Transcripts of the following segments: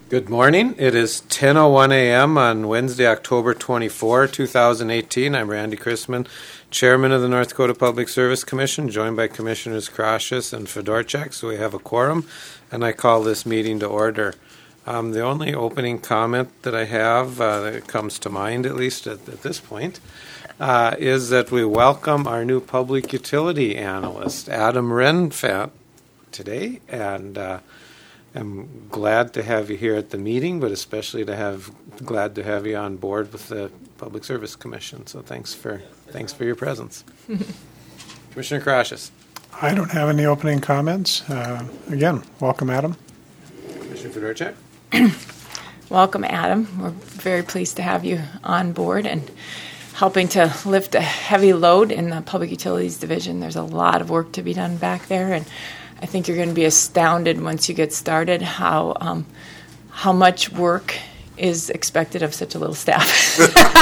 Good morning. It is 10:01 a.m. on Wednesday, October 24, 2018. I'm Randy Chrisman, Chairman of the North Dakota Public Service Commission, joined by Commissioners Krasius and Fedorchak, so we have a quorum, and I call this meeting to order. The only opening comment that I have that comes to mind, at least at this point, is that we welcome our new public utility analyst, Adam Renfant, today, and I'm glad to have you here at the meeting, but especially glad to have you on board with the Public Service Commission. So thanks for your presence. Commissioner Krasius. I don't have any opening comments. Again, welcome, Adam. Commissioner Fedorchak. Welcome, Adam. We're very pleased to have you on board and helping to lift a heavy load in the Public Utilities Division. There's a lot of work to be done back there, and I think you're going to be astounded once you get started how much work is expected of such a little staff.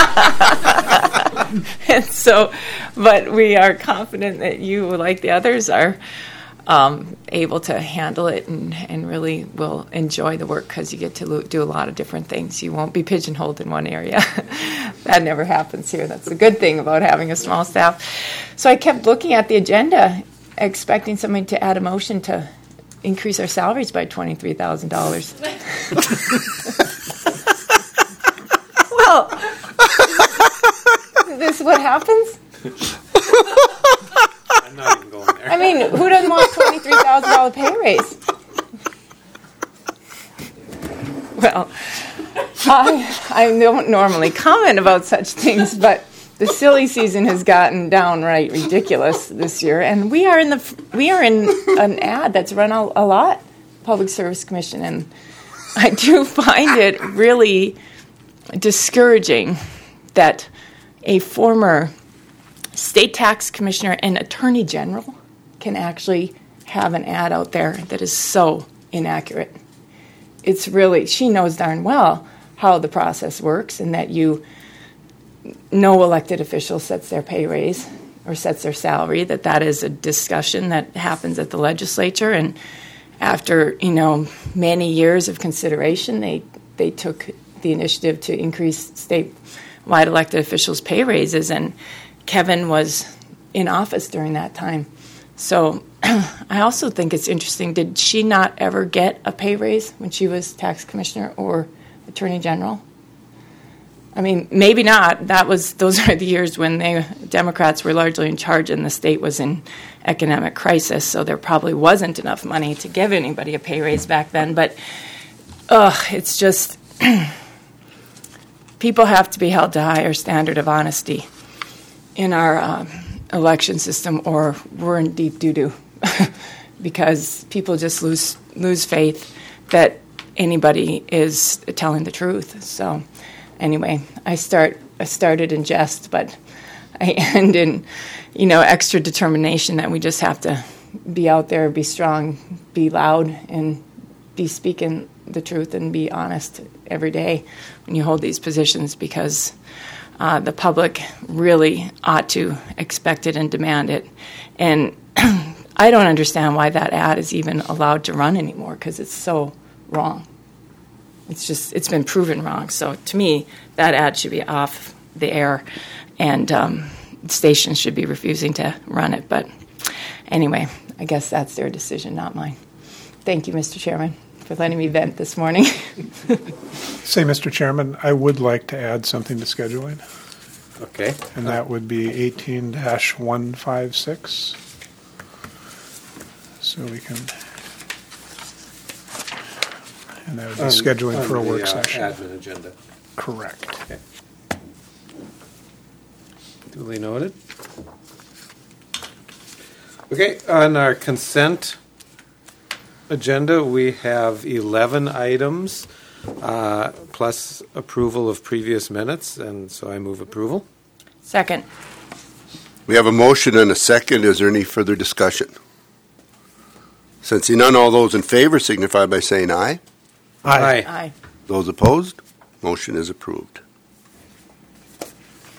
And so, but we are confident that you, like the others, are able to handle it and really will enjoy the work because you get to do a lot of different things. You won't be pigeonholed in one area. That never happens here. That's the good thing about having a small staff. So I kept looking at the agenda, expecting somebody to add a motion to increase our salaries by $23,000. Well, is this what happens? I'm not even going there. I mean, who doesn't want $23,000 pay raise? Well, I don't normally comment about such things, but the silly season has gotten downright ridiculous this year, and we are in an ad that's run a lot, Public Service Commission, and I do find it really discouraging that a former state tax commissioner and attorney general can actually have an ad out there that is so inaccurate. It's really, she knows darn well how the process works and that no elected official sets their pay raise or sets their salary, that is a discussion that happens at the legislature. And after, many years of consideration, they took the initiative to increase statewide elected officials' pay raises, and Kevin was in office during that time. So I also think it's interesting, did she not ever get a pay raise when she was tax commissioner or attorney general? I mean, maybe not. Those are the years when Democrats were largely in charge and the state was in economic crisis, so there probably wasn't enough money to give anybody a pay raise back then. But it's just people have to be held to a higher standard of honesty in our election system, or we're in deep doo-doo because people just lose faith that anybody is telling the truth. So anyway, I started in jest, but I end in, extra determination that we just have to be out there, be strong, be loud, and be speaking the truth and be honest every day when you hold these positions, because the public really ought to expect it and demand it. And I don't understand why that ad is even allowed to run anymore, because it's so wrong. It's been proven wrong. So to me, that ad should be off the air, and stations should be refusing to run it. But anyway, I guess that's their decision, not mine. Thank you, Mr. Chairman, for letting me vent this morning. Say, Mr. Chairman, I would like to add something to scheduling. Okay. And that would be 18-156. So we can... And that would be scheduling for a work session. Admin agenda. Correct. Okay. Duly noted. Okay, on our consent agenda, we have 11 items, plus approval of previous minutes, and so I move approval. Second. We have a motion and a second. Is there any further discussion? Since none, all those in favor signify by saying aye. Aye. Aye. Those opposed, motion is approved.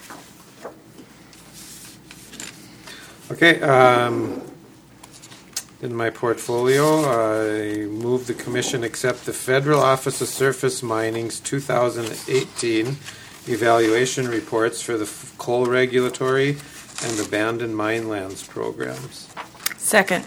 Okay, In my portfolio, I move the commission accept the Federal Office of Surface Mining's 2018 evaluation reports for the coal regulatory and abandoned mine lands programs. Second.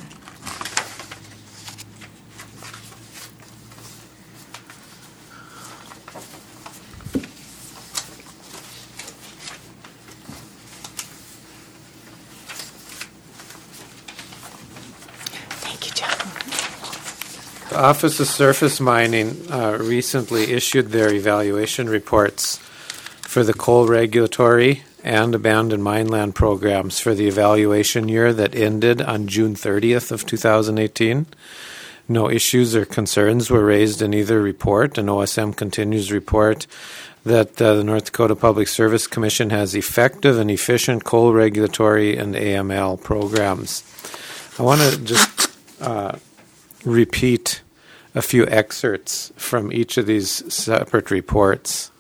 Thank you, John. The Office of Surface Mining recently issued their evaluation reports for the coal regulatory and abandoned mine land programs for the evaluation year that ended on June 30th of 2018. No issues or concerns were raised in either report, and OSM continues to report that the North Dakota Public Service Commission has effective and efficient coal regulatory and AML programs. I want to just repeat a few excerpts from each of these separate reports.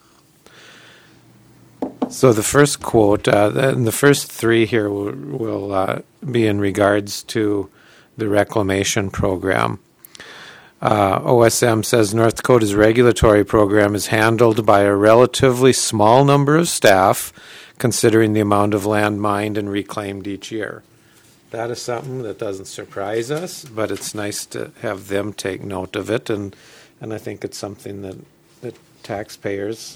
So the first quote, and the first three here will be in regards to the reclamation program. OSM says North Dakota's regulatory program is handled by a relatively small number of staff, considering the amount of land mined and reclaimed each year. That is something that doesn't surprise us, but it's nice to have them take note of it, and I think it's something that taxpayers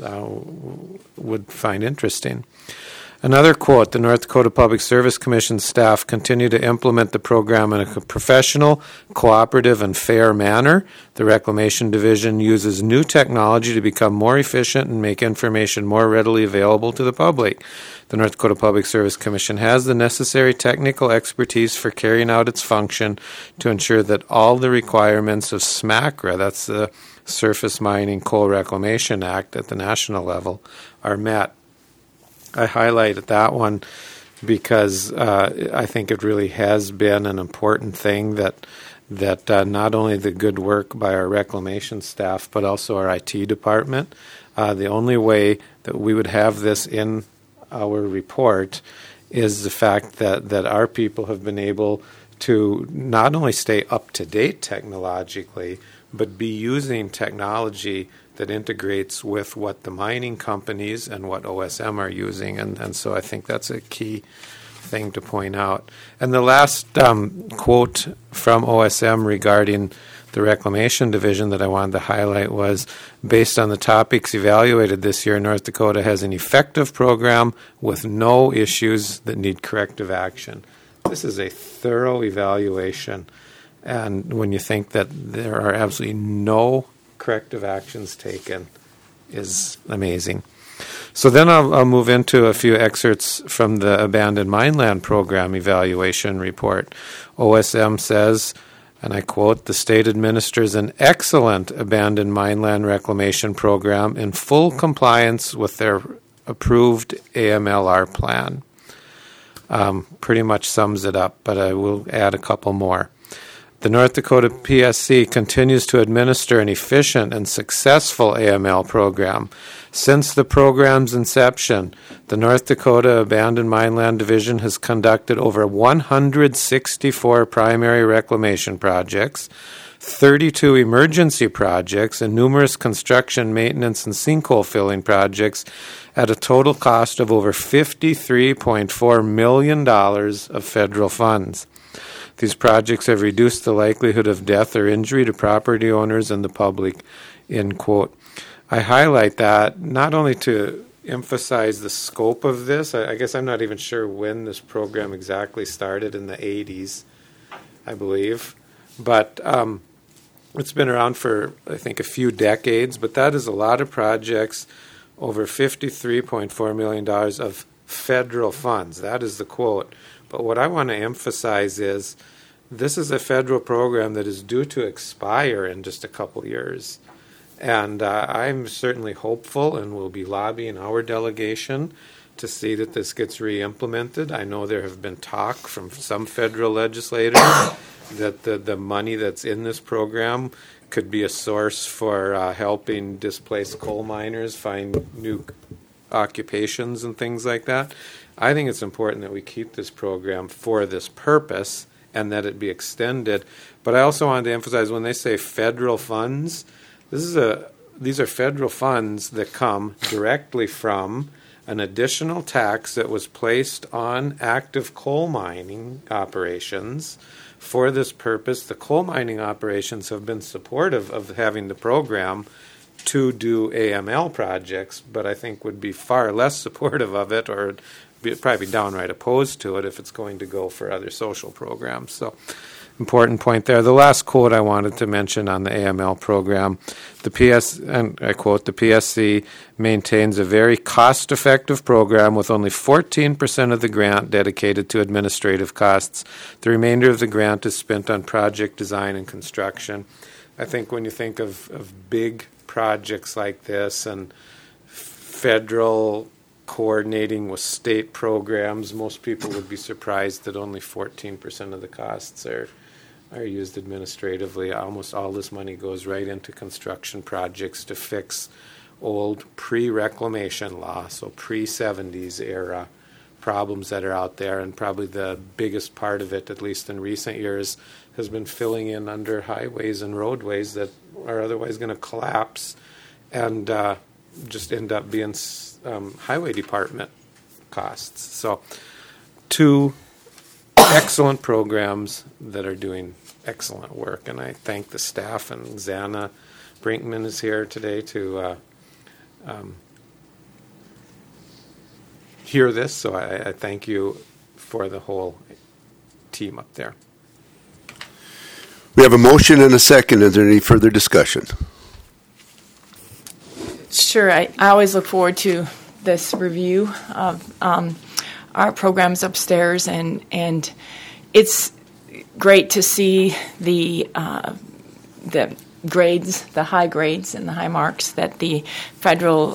would find interesting. Another quote, the North Dakota Public Service Commission staff continue to implement the program in a professional, cooperative, and fair manner. The Reclamation Division uses new technology to become more efficient and make information more readily available to the public. The North Dakota Public Service Commission has the necessary technical expertise for carrying out its function to ensure that all the requirements of SMACRA, that's the Surface Mining Coal Reclamation Act at the national level, are met. I highlighted that one because I think it really has been an important thing that not only the good work by our reclamation staff, but also our IT department. The only way that we would have this in our report is the fact that our people have been able to not only stay up to date technologically, but be using technology that integrates with what the mining companies and what OSM are using. And so I think that's a key thing to point out. And the last quote from OSM regarding the Reclamation Division that I wanted to highlight was, based on the topics evaluated this year, North Dakota has an effective program with no issues that need corrective action. This is a thorough evaluation. And when you think that there are absolutely no corrective actions taken, is amazing. So then I'll move into a few excerpts from the Abandoned Mine Land Program Evaluation Report. OSM says, and I quote, the state administers an excellent abandoned mine land reclamation program in full compliance with their approved AMLR plan. Pretty much sums it up, but I will add a couple more. The North Dakota PSC continues to administer an efficient and successful AML program. Since the program's inception, the North Dakota Abandoned Mine Land Division has conducted over 164 primary reclamation projects, 32 emergency projects, and numerous construction, maintenance, and sinkhole filling projects at a total cost of over $53.4 million of federal funds. These projects have reduced the likelihood of death or injury to property owners and the public, end quote. I highlight that not only to emphasize the scope of this. I guess I'm not even sure when this program exactly started, in the 80s, I believe. But it's been around for, I think, a few decades. But that is a lot of projects, over $53.4 million of federal funds. That is the quote. But what I want to emphasize is this is a federal program that is due to expire in just a couple years. And I'm certainly hopeful and will be lobbying our delegation to see that this gets re-implemented. I know there have been talk from some federal legislators that the money that's in this program could be a source for helping displaced coal miners find new occupations and things like that. I think it's important that we keep this program for this purpose and that it be extended. But I also wanted to emphasize when they say federal funds, these are federal funds that come directly from an additional tax that was placed on active coal mining operations. For this purpose, the coal mining operations have been supportive of having the program to do AML projects, but I think would be far less supportive of it, or probably downright opposed to it if it's going to go for other social programs. So, important point there. The last quote I wanted to mention on the AML program, and I quote, the PSC maintains a very cost-effective program with only 14% of the grant dedicated to administrative costs. The remainder of the grant is spent on project design and construction. I think when you think of big projects like this and federal coordinating with state programs, most people would be surprised that only 14% of the costs are used administratively. Almost all this money goes right into construction projects to fix old pre-reclamation law, so pre-70s era problems that are out there, and probably the biggest part of it, at least in recent years, has been filling in under highways and roadways that are otherwise going to collapse and just end up being highway department costs. So 2 excellent programs that are doing excellent work, and I thank the staff, and Xana Brinkman is here today to hear this, so I thank you for the whole team up there. We have a motion and a second. Is there any further discussion? Sure. I always look forward to this review of our programs upstairs, and it's great to see the grades, the high grades and the high marks that the federal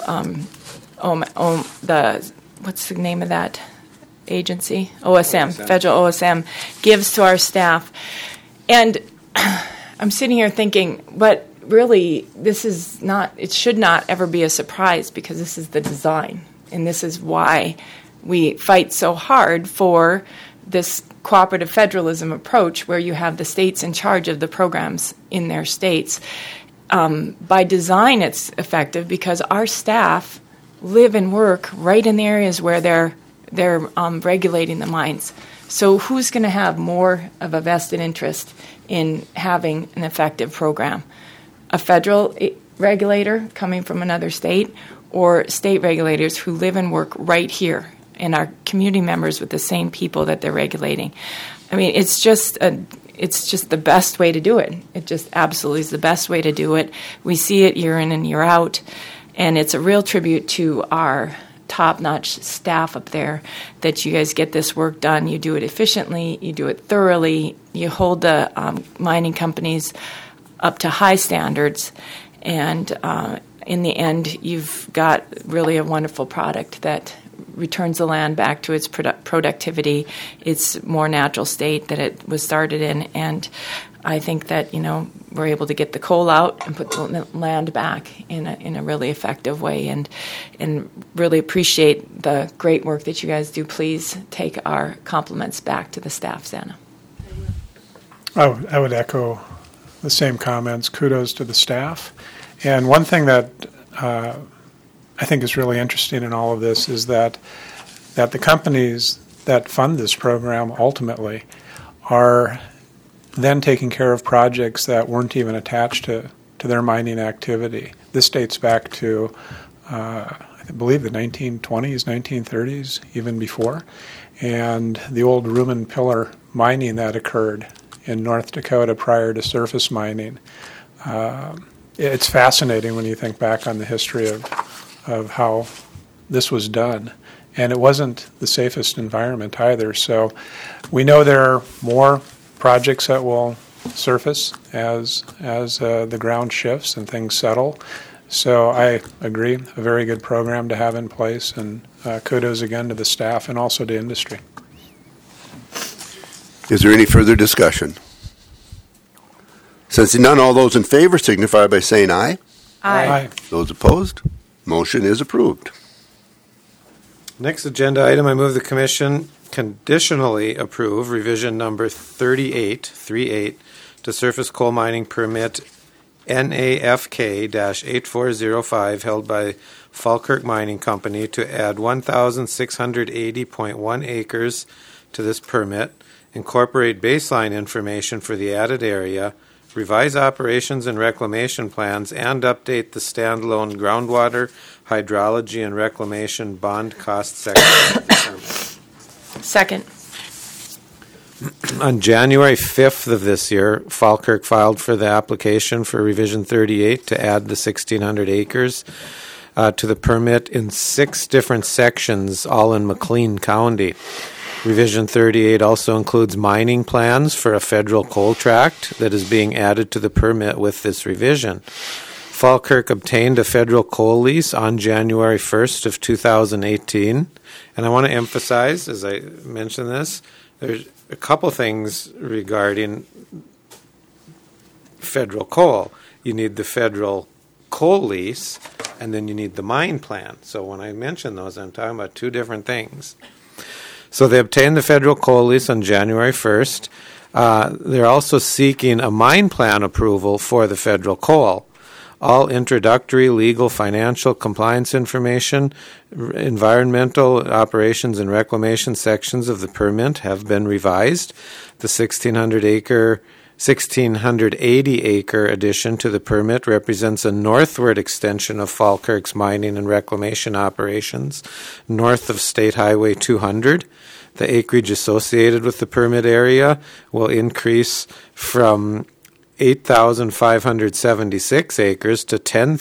what's the name of that agency? OSM, federal OSM gives to our staff. And I'm sitting here thinking, but really, it should not ever be a surprise, because this is the design. And this is why we fight so hard for this cooperative federalism approach, where you have the states in charge of the programs in their states. By design, it's effective because our staff live and work right in the areas where they're regulating the mines. So who's going to have more of a vested interest in having an effective program? A federal regulator coming from another state, or state regulators who live and work right here and are community members with the same people that they're regulating? I mean, it's just the best way to do it. It just absolutely is the best way to do it. We see it year in and year out, and it's a real tribute to our top-notch staff up there that you guys get this work done. You do it efficiently, you do it thoroughly, you hold the mining companies up to high standards, and in the end, you've got really a wonderful product that returns the land back to its productivity, its more natural state that it was started in. And I think that, we're able to get the coal out and put the land back in a really effective way, and really appreciate the great work that you guys do. Please take our compliments back to the staff, Xana. I would echo the same comments. Kudos to the staff. And one thing that I think is really interesting in all of this is that the companies that fund this program ultimately are then taking care of projects that weren't even attached to their mining activity. This dates back to, I believe, the 1920s, 1930s, even before. And the old Rumen Pillar mining that occurred in North Dakota prior to surface mining. It's fascinating when you think back on the history of how this was done. And it wasn't the safest environment either. So we know there are more projects that will surface as the ground shifts and things settle. So I agree, a very good program to have in place, and kudos again to the staff and also to industry. Is there any further discussion? Since none, all those in favor signify by saying aye. Aye. Those opposed? Motion is approved. Next agenda item, I move the commission conditionally approve revision number 38 to surface coal mining permit NAFK-8405 held by Falkirk Mining Company to add 1,680.1 acres to this permit, incorporate baseline information for the added area, revise operations and reclamation plans, and update the standalone groundwater, hydrology, and reclamation bond cost section of the permit. Second. On January 5th of this year, Falkirk filed for the application for Revision 38 to add the 1,600 acres to the permit in 6 different sections, all in McLean County. Revision 38 also includes mining plans for a federal coal tract that is being added to the permit with this revision. Falkirk obtained a federal coal lease on January 1st of 2018, and I want to emphasize, as I mention this, there's a couple things regarding federal coal. You need the federal coal lease, and then you need the mine plan. So when I mention those, I'm talking about 2 different things. So they obtained the federal coal lease on January 1st. They're also seeking a mine plan approval for the federal coal. All introductory, legal, financial, compliance information, environmental, operations, and reclamation sections of the permit have been revised. The 1,680-acre addition to the permit represents a northward extension of Falkirk's mining and reclamation operations, north of State Highway 200. The acreage associated with the permit area will increase from 8,576 acres to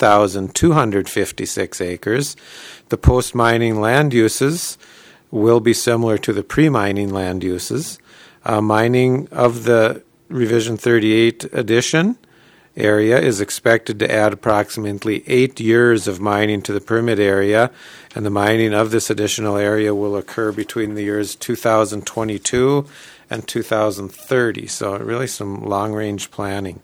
10,256 acres. The post-mining land uses will be similar to the pre-mining land uses. Mining of the Revision 38 addition area is expected to add approximately 8 years of mining to the permit area, and the mining of this additional area will occur between the years 2022 and 2030, so really some long-range planning.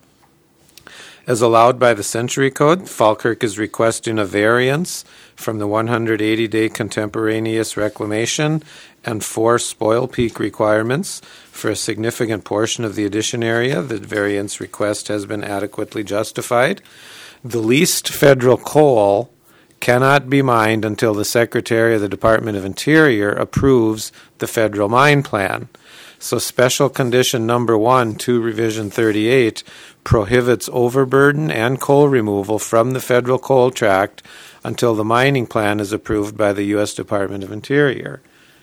As allowed by the Century Code, Falkirk is requesting a variance from the 180-day contemporaneous reclamation and 4 spoil peak requirements for a significant portion of the addition area. The variance request has been adequately justified. The leased federal coal cannot be mined until the Secretary of the Department of Interior approves the federal mine plan. So special condition number 1 to Revision 38 prohibits overburden and coal removal from the federal coal tract until the mining plan is approved by the U.S. Department of Interior.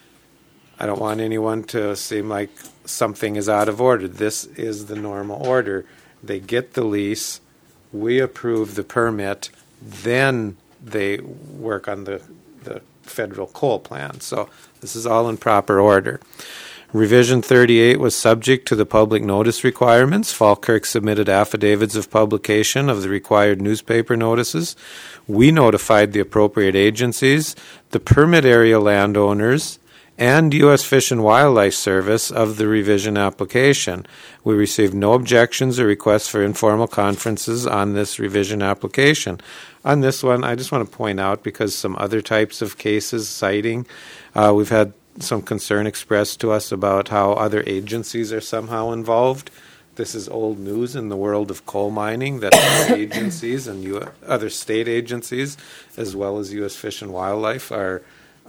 I don't want anyone to seem like something is out of order. This is the normal order. They get the lease, we approve the permit, then they work on the federal coal plan. So this is all in proper order. Revision 38 was subject to the public notice requirements. Falkirk submitted affidavits of publication of the required newspaper notices. We notified the appropriate agencies, the permit area landowners, and U.S. Fish and Wildlife Service of the revision application. We received no objections or requests for informal conferences on this revision application. On this one, I just want to point out, because some other types of cases citing, we've had some concern expressed to us about how other agencies are somehow involved. This is old news in the world of coal mining, that other agencies and other state agencies, as well as U.S. Fish and Wildlife, are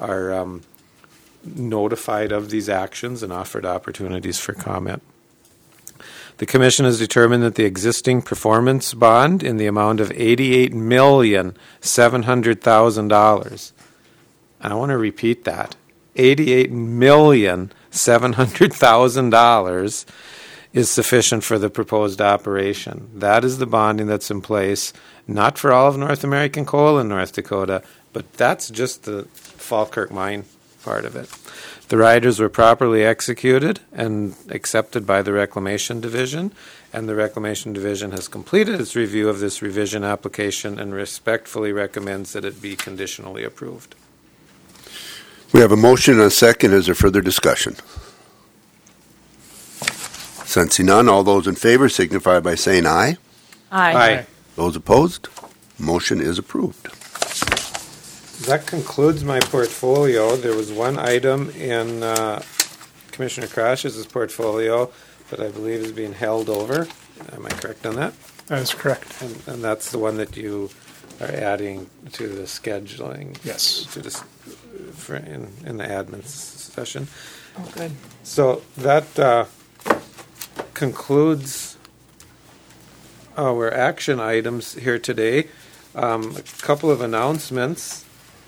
notified of these actions and offered opportunities for comment. The Commission has determined that the existing performance bond in the amount of $88,700,000, I want to repeat that, $88,700,000 is sufficient for the proposed operation. That is the bonding that's in place, not for all of North American Coal in North Dakota, but that's just the Falkirk mine part of it. The riders were properly executed and accepted by the Reclamation Division, and the Reclamation Division has completed its review of this revision application and respectfully recommends that it be conditionally approved. We have a motion and a second. Is there further discussion? Sensing none, all those in favor signify by saying aye. Aye. Those opposed, motion is approved. That concludes my portfolio. There was one item in Commissioner Krosh's portfolio, but I believe is being held over. Am I correct on that? That is correct. And that's the one that you are adding to the scheduling. Yes. To this, in the admin session. Oh, good. So that concludes our action items here today. A couple of announcements.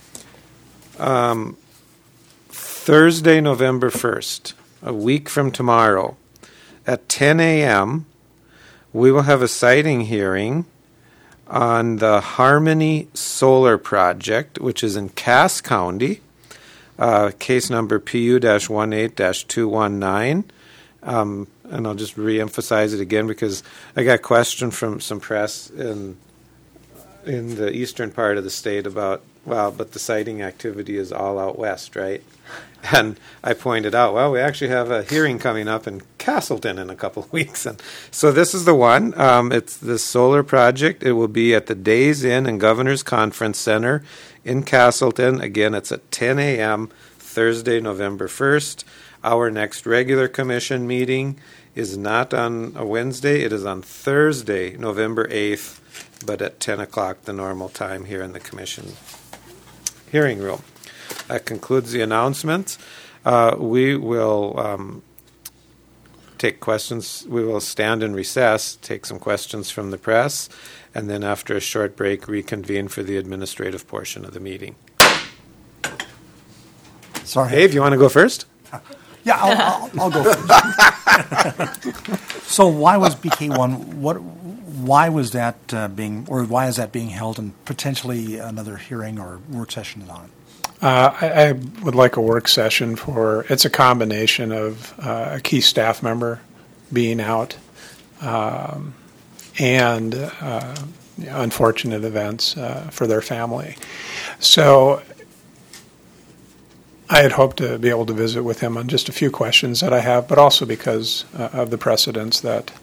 Thursday, November 1st, a week from tomorrow, at 10 a.m., we will have a siting hearing on the Harmony Solar Project, which is in Cass County, case number PU-18-219. And I'll just re-emphasize it again because I got questioned from some press in the eastern part of the state about, well, but the siting activity is all out west, right? And I pointed out, well, we actually have a hearing coming up in Castleton in a couple of weeks. And so this is the one. It's the solar project. It will be at the Days Inn and Governor's Conference Center in Castleton. Again, it's at 10 a.m. Thursday, November 1st. Our next regular commission meeting is not on a Wednesday. It is on Thursday, November 8th, but at 10 o'clock, the normal time here in the commission hearing room. That concludes the announcements. We will take questions. We will stand in recess, take some questions from the press, and then after a short break, reconvene for the administrative portion of the meeting. Sorry. Dave, you want to go first? Yeah, I'll go first. So why was BK1, why was that why is that being held and potentially another hearing or work session on it? I would like a work session it's a combination of a key staff member being out and unfortunate events for their family. So I had hoped to be able to visit with him on just a few questions that I have, but also because of the precedents that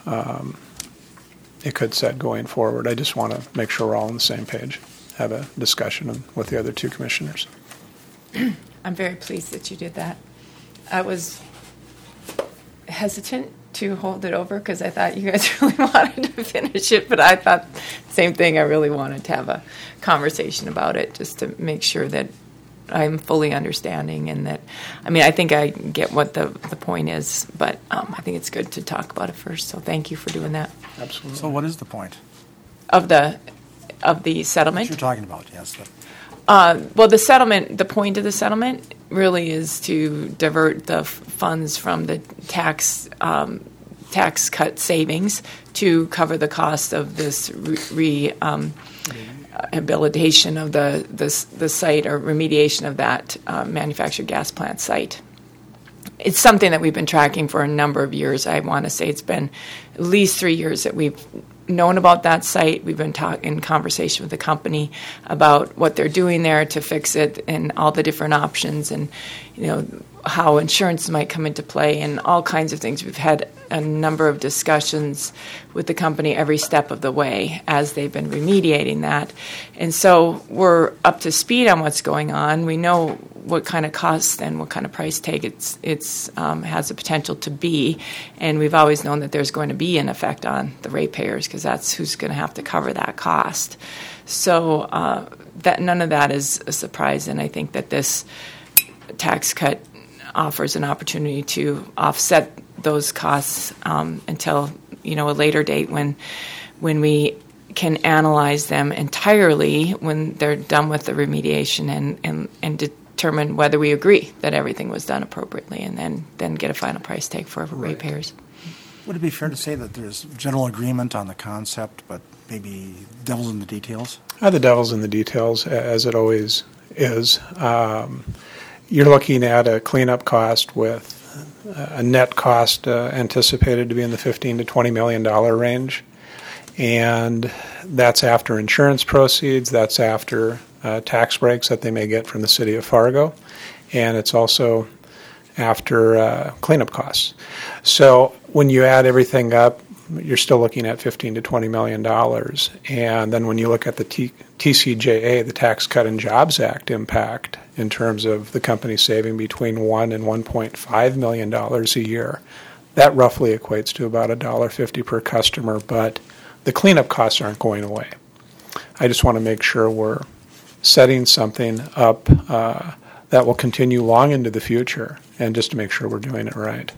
it could set going forward. I just want to make sure we're all on the same page, have a discussion with the other two commissioners. I'm very pleased that you did that. I was hesitant to hold it over because I thought you guys really wanted to finish it, but I thought the same thing. I really wanted to have a conversation about it just to make sure that I'm fully understanding and that, I mean, I think I get what the point is, but I think it's good to talk about it first. So thank you for doing that. Absolutely. So what is the point? Of the settlement? What you're talking about, yes. Well, the settlement, the point of the settlement really is to divert the funds from the tax cut savings to cover the cost of this rehabilitation of the site or remediation of that manufactured gas plant site. It's something that we've been tracking for a number of years. I want to say it's been at least 3 years that we've known about that site. We've been in conversation with the company about what they're doing there to fix it and all the different options and, you know, how insurance might come into play and all kinds of things. We've had a number of discussions with the company every step of the way as they've been remediating that. And so we're up to speed on what's going on. We know what kind of cost and what kind of price tag it's has the potential to be. And we've always known that there's going to be an effect on the ratepayers because that's who's going to have to cover that cost. So that none of that is a surprise. And I think that this tax cut offers an opportunity to offset those costs until, you know, a later date when we can analyze them entirely when they're done with the remediation and determine whether we agree that everything was done appropriately and then get a final price tag for ratepayers. Would it be fair to say that there's general agreement on the concept, but maybe devil's in the details? The devil's in the details, as it always is. You're looking at a cleanup cost with a net cost anticipated to be in the $15 to $20 million range. And that's after insurance proceeds, that's after tax breaks that they may get from the city of Fargo, and it's also after cleanup costs. So when you add everything up, you're still looking at $15 to $20 million. And then when you look at the TCJA, the Tax Cut and Jobs Act impact in terms of the company saving between $1 and $1.5 million a year, that roughly equates to about $1.50 per customer, but the cleanup costs aren't going away. I just want to make sure we're setting something up that will continue long into the future, and just to make sure we're doing it right.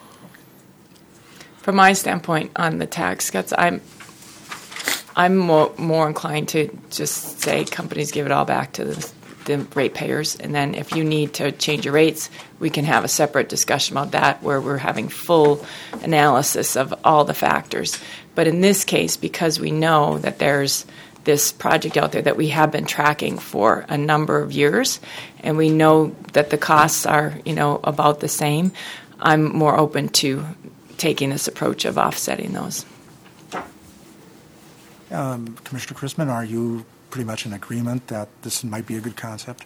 From my standpoint on the tax cuts, I'm more inclined to just say companies give it all back to the ratepayers, and then if you need to change your rates, we can have a separate discussion about that where we're having full analysis of all the factors. But in this case, because we know that there's this project out there that we have been tracking for a number of years, and we know that the costs are, about the same, I'm more open to taking this approach of offsetting those. Commissioner Chrisman, are you pretty much in agreement that this might be a good concept?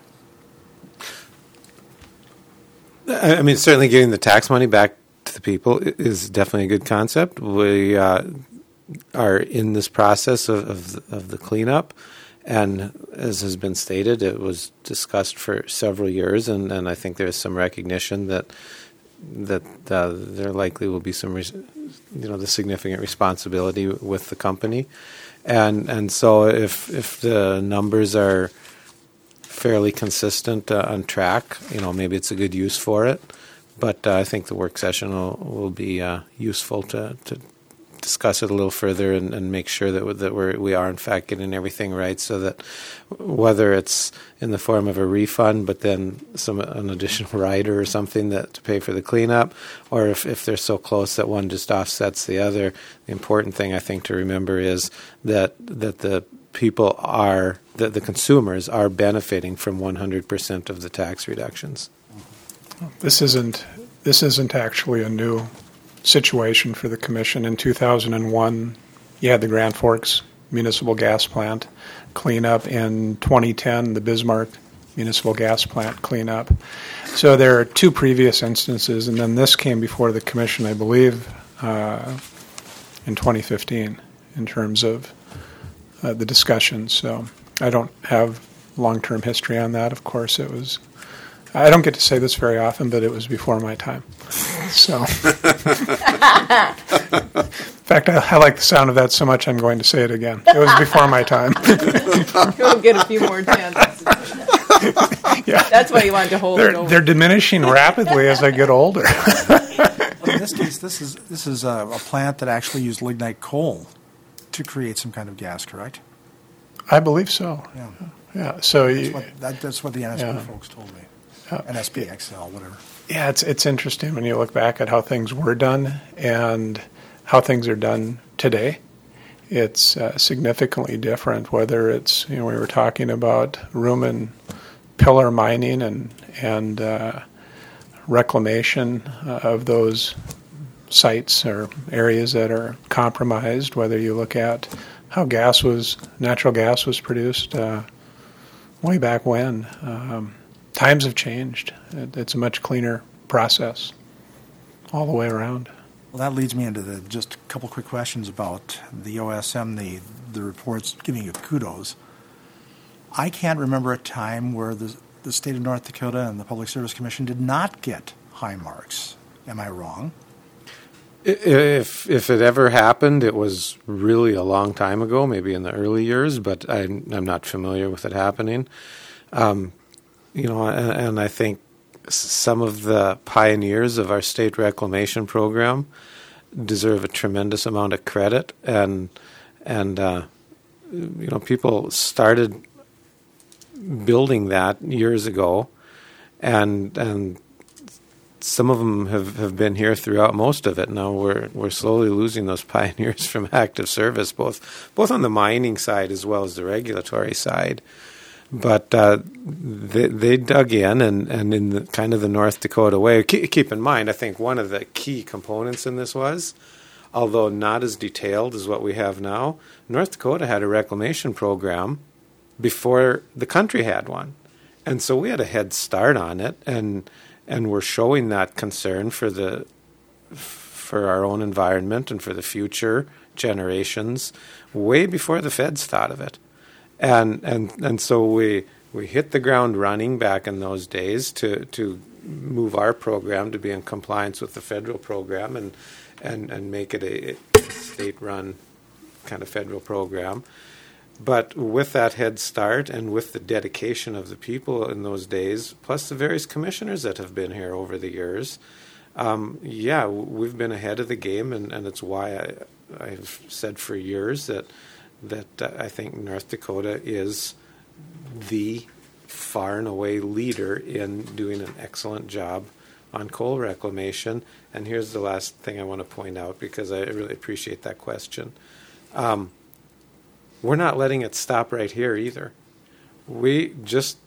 I mean, certainly getting the tax money back to the people is definitely a good concept. We are in this process of the cleanup, and as has been stated, it was discussed for several years, and I think there's some recognition that there likely will be some, the significant responsibility with the company, and so if the numbers are fairly consistent on track, maybe it's a good use for it. But I think the work session will be useful to discuss it a little further and make sure that we are in fact getting everything right, so that whether it's in the form of a refund, but then an additional rider or something to pay for the cleanup, or if they're so close that one just offsets the other, the important thing I think to remember is that the people that the consumers are benefiting from 100% of the tax reductions. This isn't actually a new situation for the Commission. In 2001, you had the Grand Forks Municipal Gas Plant cleanup. In 2010, the Bismarck Municipal Gas Plant cleanup. So there are two previous instances, and then this came before the Commission, I believe, in 2015 in terms of the discussion. So I don't have long-term history on that. Of course, I don't get to say this very often, but it was before my time. So, in fact, I like the sound of that so much I'm going to say it again. It was before my time. You'll get a few more chances. Yeah. That's why you wanted to hold it over. They're diminishing rapidly as I get older. Well, in this case, this is a plant that actually used lignite coal to create some kind of gas, correct? I believe so. Yeah. Yeah. So that's what the NSP folks told me. NSP, XL, whatever. Yeah, it's interesting when you look back at how things were done and how things are done today. It's significantly different, whether it's, we were talking about room and pillar mining and reclamation of those sites or areas that are compromised, whether you look at how natural gas was produced way back when. Times have changed. It's a much cleaner process all the way around. Well, that leads me into just a couple quick questions about the OSM, the reports giving you kudos. I can't remember a time where the state of North Dakota and the Public Service Commission did not get high marks. Am I wrong? If it ever happened, it was really a long time ago, maybe in the early years, but I'm not familiar with it happening. And I think some of the pioneers of our state reclamation program deserve a tremendous amount of credit, and people started building that years ago, and some of them have been here throughout most of it. Now we're slowly losing those pioneers from active service, both on the mining side as well as the regulatory side. But they dug in, and in the North Dakota way. Keep in mind, I think one of the key components in this was, although not as detailed as what we have now, North Dakota had a reclamation program before the country had one. And so we had a head start on it, and we're showing that concern for for our own environment and for the future generations way before the feds thought of it. And so we hit the ground running back in those days to move our program to be in compliance with the federal program and make it a state-run kind of federal program. But with that head start and with the dedication of the people in those days, plus the various commissioners that have been here over the years, we've been ahead of the game, and it's why I've said for years that I think North Dakota is the far and away leader in doing an excellent job on coal reclamation. And here's the last thing I want to point out, because I really appreciate that question. We're not letting it stop right here either. We just,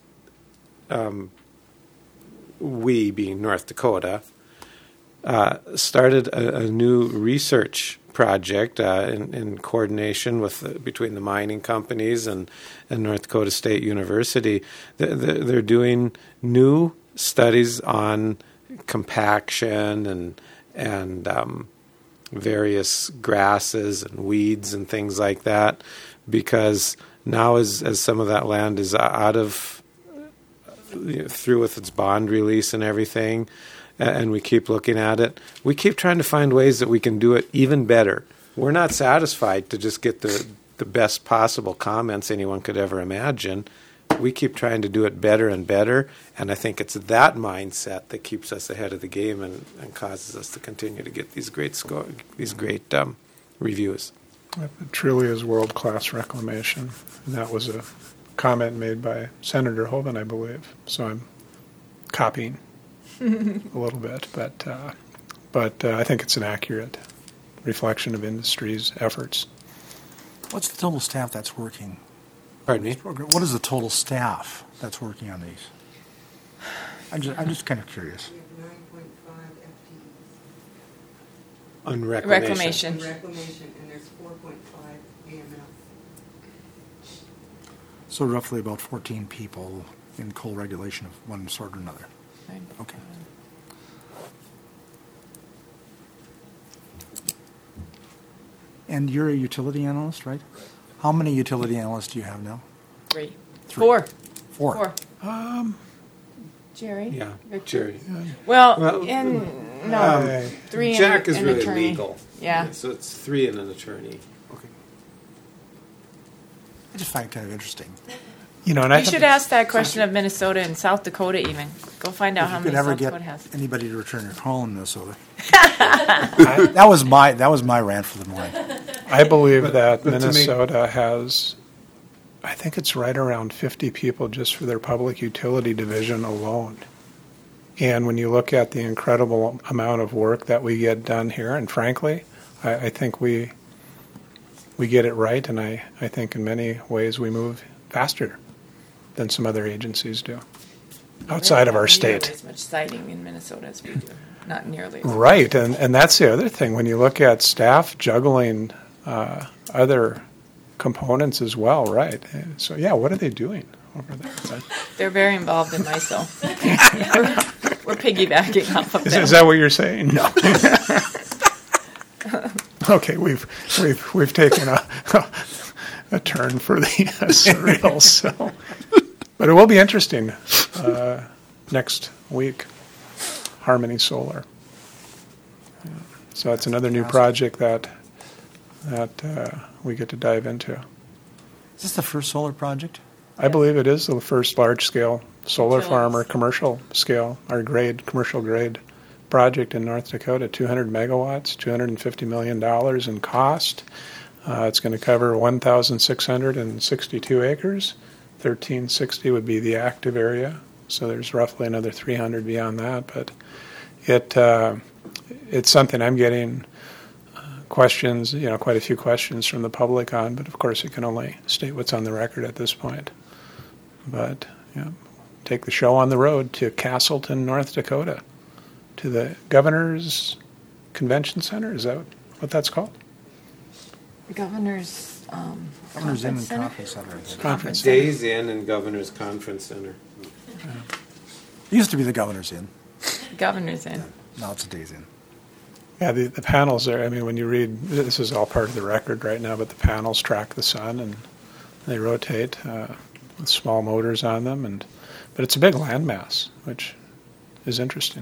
we being North Dakota, started a new research project in coordination with between the mining companies and North Dakota State University. They're doing new studies on compaction and various grasses and weeds and things like that, because now as some of that land is out of through with its bond release and everything, and we keep looking at it, we keep trying to find ways that we can do it even better. We're not satisfied to just get the best possible comments anyone could ever imagine. We keep trying to do it better and better, and I think it's that mindset that keeps us ahead of the game and causes us to continue to get these great reviews. It truly is world-class reclamation. And that was a comment made by Senator Hoeven, I believe. So I'm copying a little bit, but I think it's an accurate reflection of industry's efforts. What's the total staff that's working? Pardon me? What is the total staff that's working on these? I'm just kind of curious. We have 9.5 FTEs. On reclamation. In reclamation, and there's 4.5 AML. So roughly about 14 people in coal regulation of one sort or another. Right. Okay. And you're a utility analyst, right? How many utility analysts do you have now? Three. Four. Four. Jerry? Yeah, Victor? Jerry. Well, Aye. three Jack and is an really attorney. legal. Yeah. So it's 3 and an attorney. Okay. I just find it kind of interesting. And I You think should ask that question of Minnesota and South Dakota even. Go find out If how you many could ever South get Dakota has. anybody to return your call in Minnesota. that was my rant for the morning. I believe that but to me- Minnesota has, I think it's right around 50 people just for their public utility division alone. And when you look at the incredible amount of work that we get done here, and frankly, I think we get it right, and I think in many ways we move faster than some other agencies do outside of our state. As much siting in Minnesota as we do. Not nearly. Right, and that's the other thing. When you look at staff juggling other components as well, right? So, what are they doing over there? They're very involved in MISO. We're piggybacking off of them. Is that what you're saying? No. Okay, we've taken a turn for the surreal. So, but it will be interesting next week. Harmony Solar. So it's another new project that we get to dive into. Is this the first solar project? I believe it is the first large-scale solar farm or Utilities. commercial scale, or commercial grade project in North Dakota. 200 megawatts, $250 million in cost. It's going to cover 1,662 acres. 1,360 would be the active area. So there's roughly another 300 beyond that. But it's something I'm getting questions, quite a few questions from the public on. But of course, it can only state what's on the record at this point. But take the show on the road to Castleton, North Dakota, to the Governor's Convention Center. Is that what that's called? Governor's Governor's Inn and Center? Conference Center. I think. Conference. Days Inn and Governor's Conference Center. It used to be the Governor's Inn. Governor's Inn. Now it's a Days Inn. Yeah, the panels are, I mean, when you read, this is all part of the record right now, but the panels track the sun and they rotate with small motors on them. But it's a big landmass, which is interesting.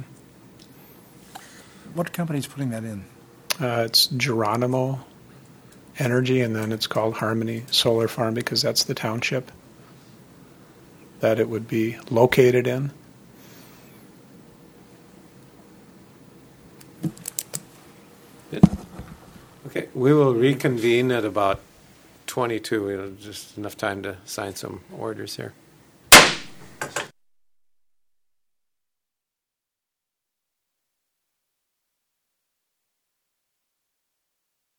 What company's putting that in? It's Geronimo Energy, and then it's called Harmony Solar Farm because that's the township that it would be located in. Okay, we will reconvene at about 22. We have just enough time to sign some orders here.